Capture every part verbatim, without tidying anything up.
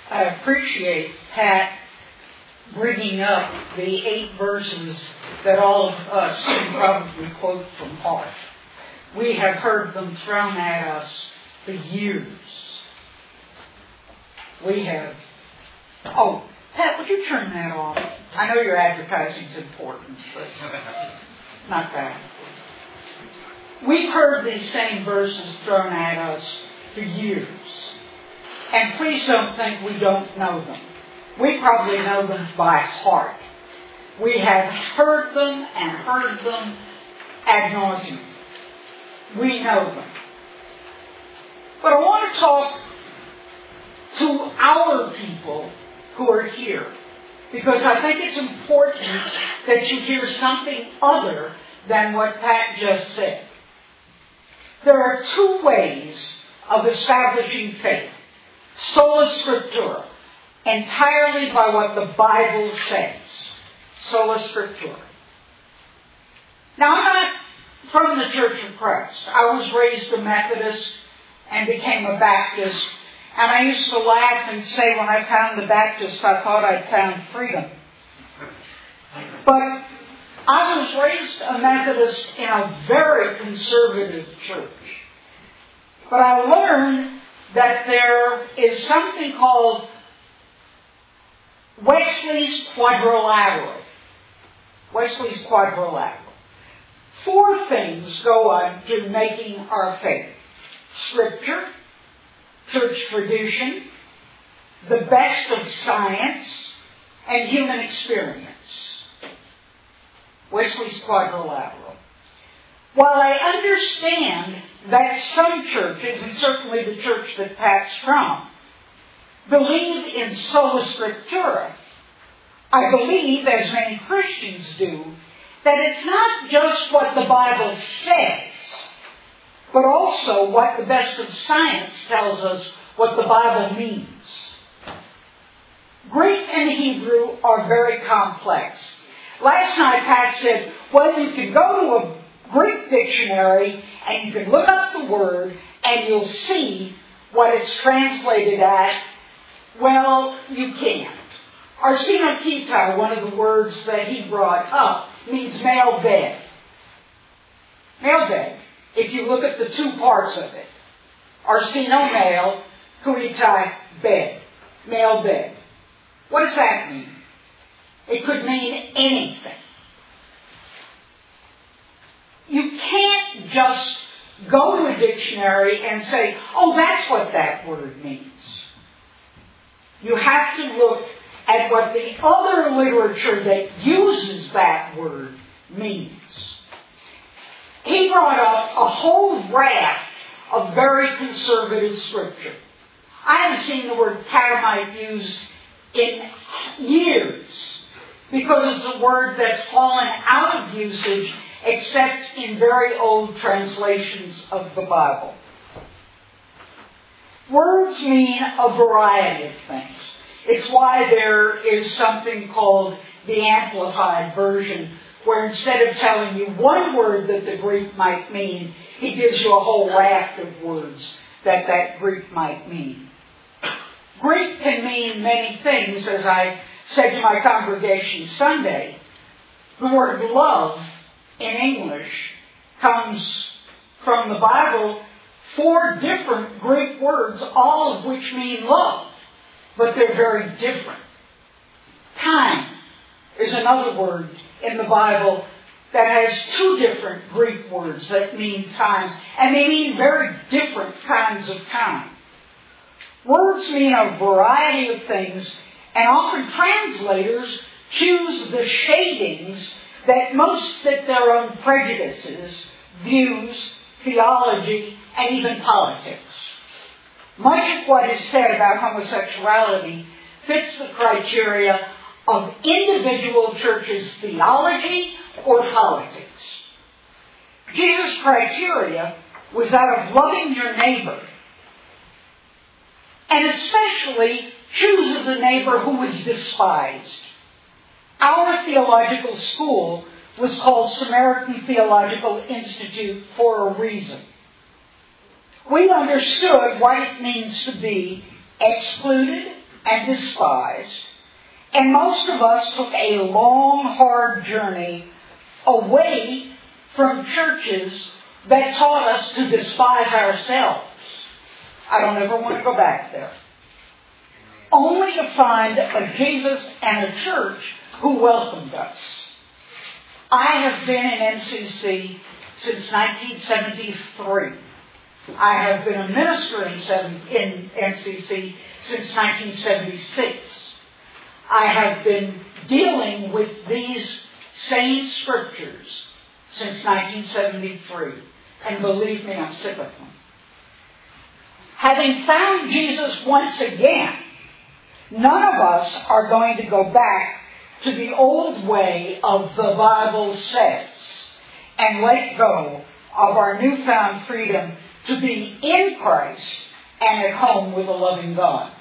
I appreciate Pat bringing up the eight verses that all of us can probably quote from heart. We have heard them thrown at us for years. We have... Oh, Pat, would you turn that off? I know your advertising's important, but not that. We've heard these same verses thrown at us for years. And please don't think we don't know them. We probably know them by heart. We have heard them and heard them ad nauseum. We know them. But I want to talk to our people who are here, because I think it's important that you hear something other than what Pat just said. There are two ways of establishing faith. Sola Scriptura, entirely by what the Bible says. Sola Scriptura. Now, I'm not from the Church of Christ. I was raised a Methodist and became a Baptist. And I used to laugh and say when I found the Baptist, I thought I'd found freedom. But I was raised a Methodist in a very conservative church. But I learned that there is something called Wesley's Quadrilateral. Wesley's Quadrilateral. Four things go on to making our faith. Scripture, church tradition, the best of science, and human experience. Wesley's Quadrilateral. While I understand that some churches, and certainly the church that Pat's from, believe in sola scriptura, I believe, as many Christians do, that it's not just what the Bible says, but also what the best of science tells us what the Bible means. Greek and Hebrew are very complex. Last night Pat said, well, you can go to a Greek dictionary and you can look up the word and you'll see what it's translated as. Well, you can't. Arsenoketai, one of the words that he brought up, means male bed. Male bed. If you look at the two parts of it. Arseno, male, kuitai, bed. Male bed. What does that mean? It could mean anything. You can't just go to a dictionary and say, oh, that's what that word means. You have to look at what the other literature that uses that word means. He brought up a whole raft of very conservative scripture. I haven't seen the word catamite used in years because it's a word that's fallen out of usage except in very old translations of the Bible. Words mean a variety of things. It's why there is something called the Amplified Version, where instead of telling you one word that the Greek might mean, he gives you a whole raft of words that that Greek might mean. Greek can mean many things, as I said to my congregation Sunday. The word love in English comes from the Bible, four different Greek words, all of which mean love, but they're very different. Time is another word in the Bible that has two different Greek words that mean time, and they mean very different kinds of time. Words mean a variety of things, and often translators choose the shadings that most fit their own prejudices, views, theology, and even politics. Much of what is said about homosexuality fits the criteria of individual churches' theology or politics. Jesus' criteria was that of loving your neighbor, and especially chooses a neighbor who was despised. Our theological school was called Samaritan Theological Institute for a reason. We understood what it means to be excluded, and despised, and most of us took a long, hard journey away from churches that taught us to despise ourselves. I don't ever want to go back there. Only to find a Jesus and a church who welcomed us. I have been in M C C since nineteen seventy-three. I have been a minister in, in M C C since nineteen seventy-six. I have been dealing with these same scriptures since nineteen seventy-three. And believe me, I'm sick of them. Having found Jesus once again, none of us are going to go back to the old way of the Bible says and let go of our newfound freedom to be in Christ and at home with a loving God.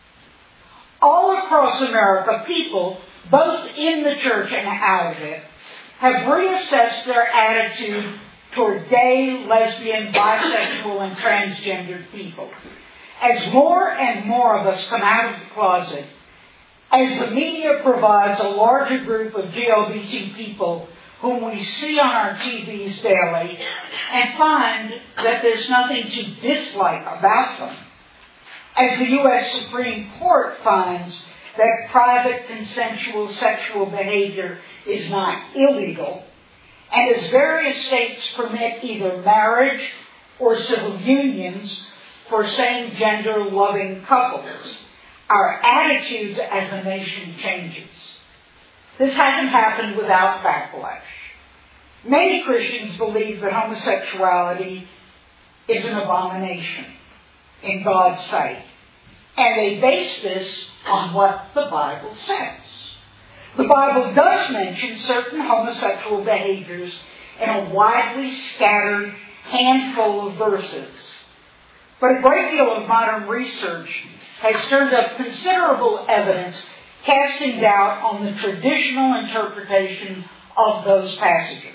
All across America, people, both in the church and out of it, have reassessed their attitude toward gay, lesbian, bisexual, and transgendered people. As more and more of us come out of the closet, as the media provides a larger group of G L B T people whom we see on our T Vs daily and find that there's nothing to dislike about them, as the U S Supreme Court finds that private consensual sexual behavior is not illegal, and as various states permit either marriage or civil unions for same-gender loving couples, our attitudes as a nation changes. This hasn't happened without backlash. Many Christians believe that homosexuality is an abomination in God's sight, and they base this on what the Bible says. The Bible does mention certain homosexual behaviors in a widely scattered handful of verses. But a great deal of modern research has turned up considerable evidence casting doubt on the traditional interpretation of those passages.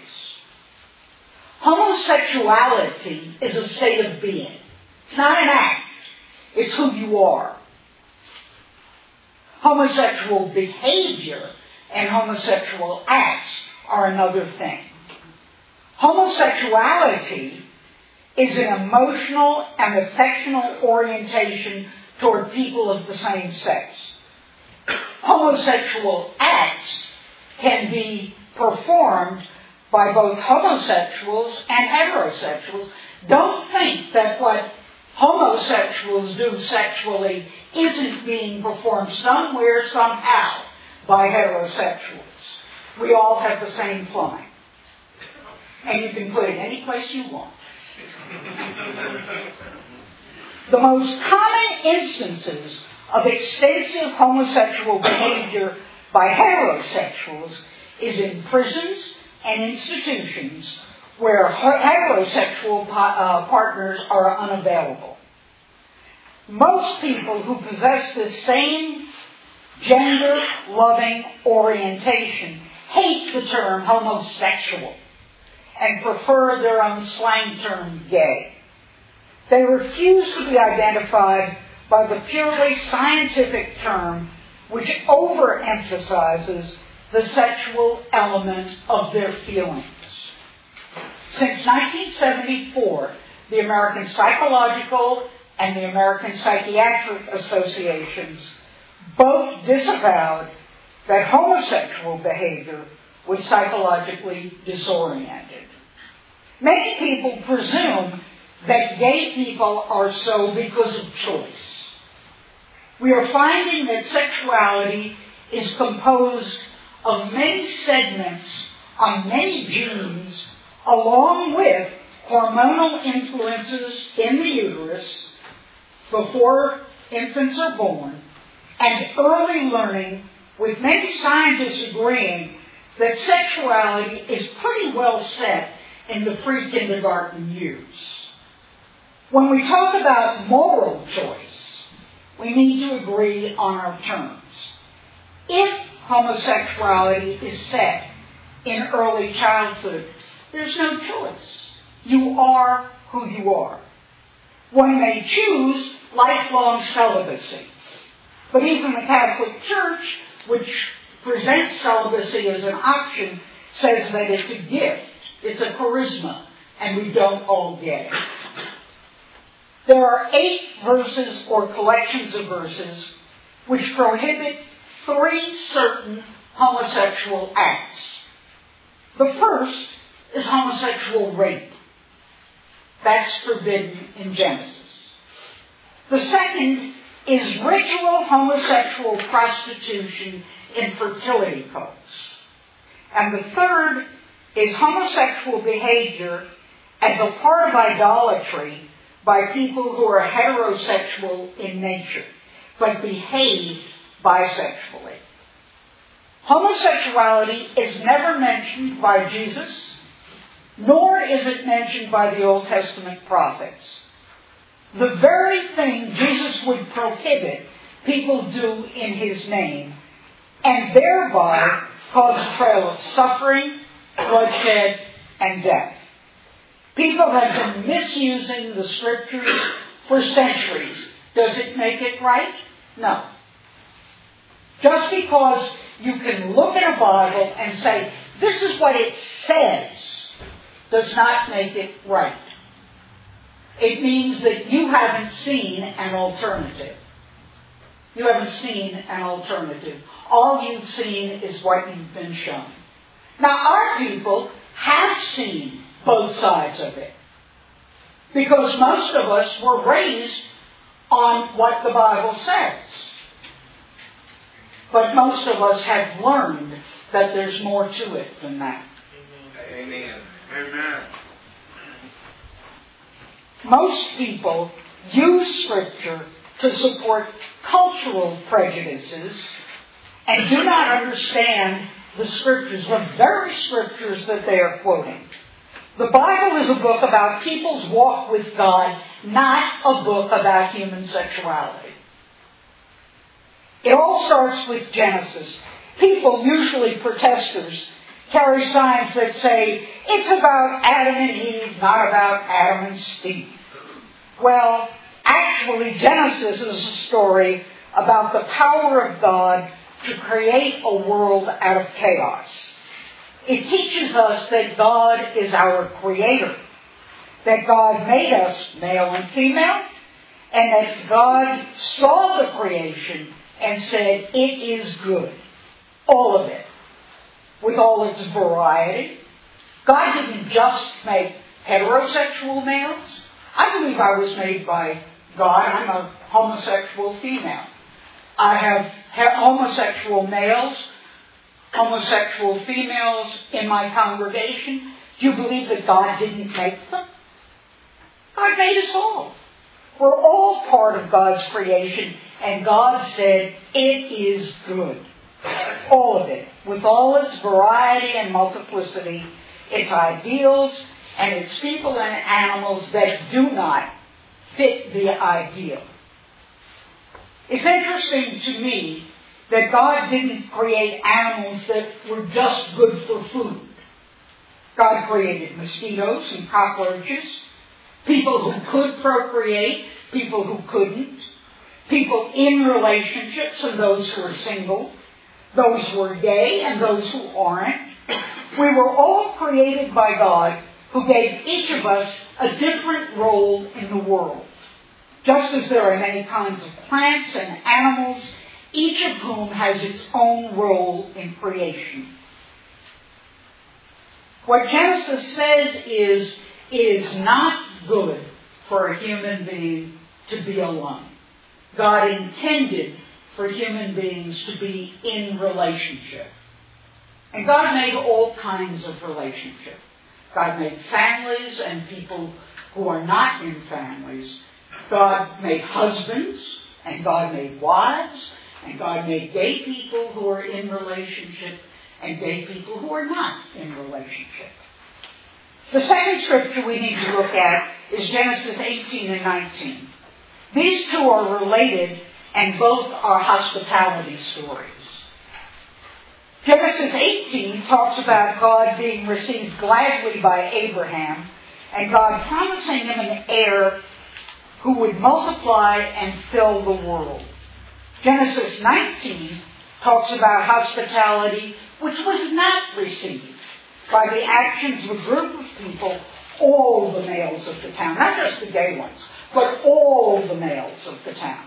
Homosexuality is a state of being. It's not an act. It's who you are. Homosexual behavior and homosexual acts are another thing. Homosexuality is an emotional and affectional orientation toward people of the same sex. Homosexual acts can be performed by both homosexuals and heterosexuals. Don't think that what homosexuals do sexually isn't being performed somewhere, somehow, by heterosexuals. We all have the same plumbing. And you can put it any place you want. The most common instances of extensive homosexual behavior by heterosexuals is in prisons and institutions where heterosexual uh, partners are unavailable. Most people who possess this same gender-loving orientation hate the term homosexual and prefer their own slang term gay. They refuse to be identified by the purely scientific term which overemphasizes the sexual element of their feelings. Since nineteen seventy-four, the American Psychological and the American Psychiatric Associations both disavowed that homosexual behavior was psychologically disoriented. Many people presume that gay people are so because of choice. We are finding that sexuality is composed of many segments on many genes, along with hormonal influences in the uterus before infants are born, and early learning, with many scientists agreeing that sexuality is pretty well set in the pre-kindergarten years. When we talk about moral choice, we need to agree on our terms. If homosexuality is set in early childhood, there's no choice. You are who you are. One may choose lifelong celibacy. But even the Catholic Church, which presents celibacy as an option, says that it's a gift. It's a charisma, and we don't all get it. There are eight verses or collections of verses which prohibit three certain homosexual acts. The first is homosexual rape. That's forbidden in Genesis. The second is ritual homosexual prostitution in fertility cults. And the third is homosexual behavior as a part of idolatry by people who are heterosexual in nature, but behave bisexually. Homosexuality is never mentioned by Jesus, nor is it mentioned by the Old Testament prophets. The very thing Jesus would prohibit, people do in his name, and thereby cause a trail of suffering, bloodshed, and death. People have been misusing the Scriptures for centuries. Does it make it right? No. Just because you can look at a Bible and say, this is what it says, does not make it right. It means that you haven't seen an alternative. You haven't seen an alternative. All you've seen is what you've been shown. Now, our people have seen both sides of it, because most of us were raised on what the Bible says. But most of us have learned that there's more to it than that. Amen. Amen. Most people use Scripture to support cultural prejudices and do not understand the Scriptures, the very Scriptures that they are quoting. The Bible is a book about people's walk with God, not a book about human sexuality. It all starts with Genesis. People, usually protesters, carry signs that say, it's about Adam and Eve, not about Adam and Steve. Well, actually, Genesis is a story about the power of God to create a world out of chaos. It teaches us that God is our creator, that God made us male and female, and that God saw the creation and said, it is good. All of it. With all its variety. God didn't just make heterosexual males. I believe I was made by God. I'm a homosexual female. I have homosexual males, homosexual females in my congregation. Do you believe that God didn't make them? God made us all. We're all part of God's creation, and God said, it is good. All of it, with all its variety and multiplicity, its ideals, and its people and animals that do not fit the ideal. It's interesting to me that God didn't create animals that were just good for food. God created mosquitoes and cockroaches, people who could procreate, people who couldn't, people in relationships and those who are single, those who are gay and those who aren't. We were all created by God, who gave each of us a different role in the world. Just as there are many kinds of plants and animals, each of whom has its own role in creation. What Genesis says is, it is not good for a human being to be alone. God intended for human beings to be in relationship. And God made all kinds of relationship. God made families and people who are not in families. God made husbands, and God made wives, and God made gay people who are in relationship, and gay people who are not in relationship. The second scripture we need to look at is Genesis eighteen and nineteen. These two are related, and both are hospitality stories. Genesis eighteen talks about God being received gladly by Abraham, and God promising him an heir who would multiply and fill the world. Genesis nineteen talks about hospitality which was not received by the actions of a group of people, all the males of the town, not just the gay ones, but all the males of the town.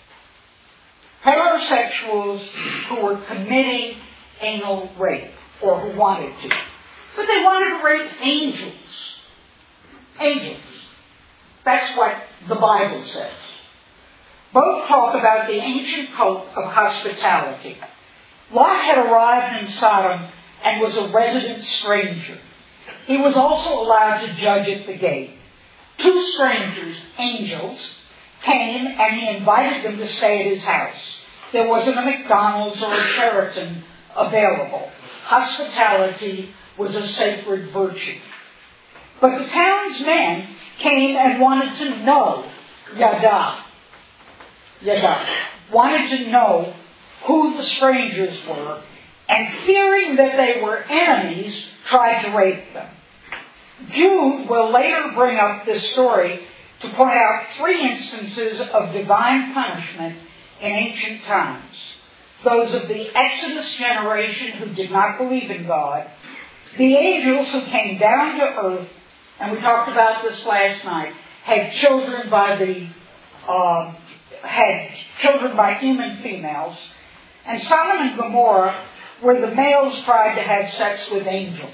Heterosexuals who were committing anal rape, or who wanted to. But they wanted to rape angels. Angels. That's what the Bible says. Both talk about the ancient cult of hospitality. Lot had arrived in Sodom and was a resident stranger. He was also allowed to judge at the gate. Two strangers, angels, came and he invited them to stay at his house. There wasn't a McDonald's or a Sheraton available. Hospitality was a sacred virtue. But the town's men came and wanted to know Yada. Yada. Wanted to know who the strangers were, and fearing that they were enemies, tried to rape them. Jude will later bring up this story to point out three instances of divine punishment in ancient times. Those of the Exodus generation who did not believe in God, the angels who came down to earth, and we talked about this last night, had children by the uh, had children by human females, and Sodom and Gomorrah, where the males tried to have sex with angels.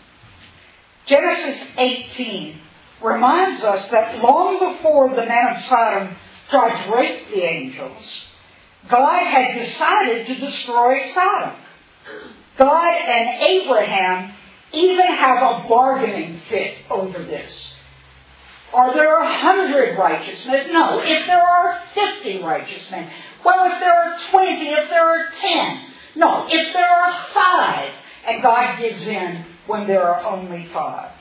Genesis eighteen reminds us that long before the men of Sodom tried to rape the angels, God had decided to destroy Sodom. God and Abraham even have a bargaining fit over this. Are there a hundred righteous men? No. If there are fifty righteous men. Well, if there are twenty, if there are ten. No. If there are five. And God gives in when there are only five.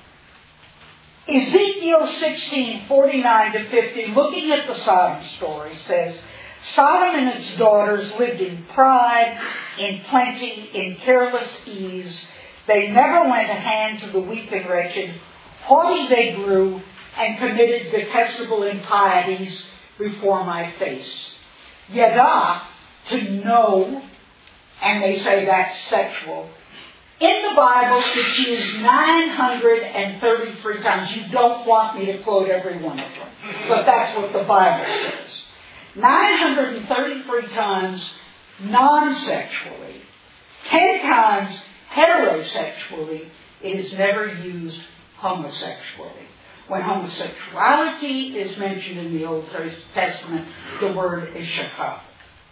Ezekiel sixteen, forty-nine to fifty, looking at the Sodom story, says, Sodom and its daughters lived in pride, in plenty, in careless ease. They never lent a hand to the weak and wretched. Haughty they grew and committed detestable impieties before my face. Yada, to know, and they say that's sexual. In the Bible, it's used nine hundred thirty-three times. You don't want me to quote every one of them, but that's what the Bible says. nine hundred thirty-three times non-sexually. Ten times heterosexually. It is never used homosexually. When homosexuality is mentioned in the Old Testament, the word is shakah.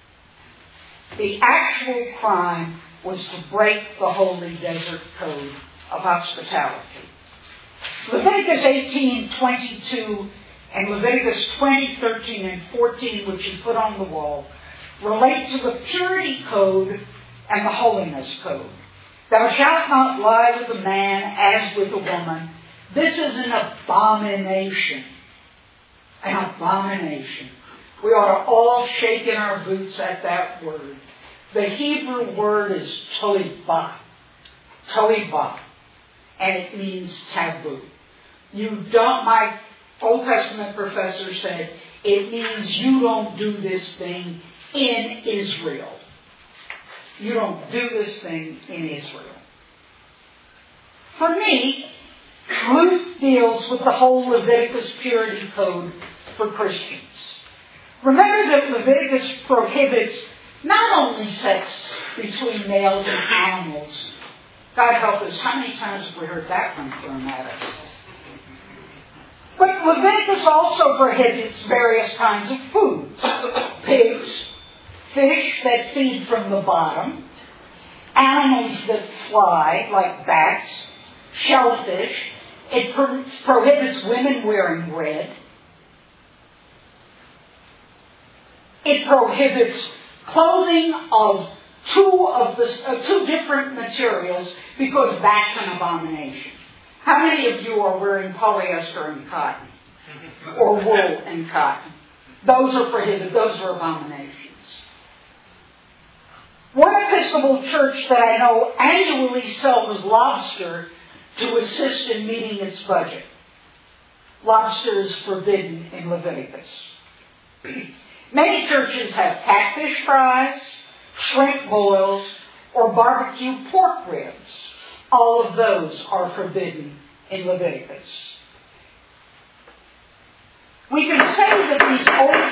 The actual crime was to break the holy desert code of hospitality. Leviticus eighteen, twenty-two and Leviticus twenty, thirteen, and fourteen, which is put on the wall, relate to the purity code and the holiness code. Thou shalt not lie with a man as with a woman. This is an abomination. An abomination. We ought to all shake in our boots at that word. The Hebrew word is tolibah. Tolibah. And it means taboo. You don't, my Old Testament professor said, it means you don't do this thing in Israel. You don't do this thing in Israel. For me, Luke deals with the whole Leviticus purity code for Christians. Remember that Leviticus prohibits not only sex between males and animals. God help us, how many times have we heard that one thrown at us? But Leviticus also prohibits various kinds of foods. Pigs, fish that feed from the bottom, animals that fly, like bats, shellfish. It pro- prohibits women wearing red. It prohibits clothing of two of the uh, two different materials because that's an abomination. How many of you are wearing polyester and cotton? Or wool and cotton? Those are prohibited. Those are abominations. One Episcopal church that I know annually sells lobster to assist in meeting its budget. Lobster is forbidden in Leviticus. Many churches have catfish fries, shrimp boils, or barbecue pork ribs. All of those are forbidden in Leviticus. We can say that these Old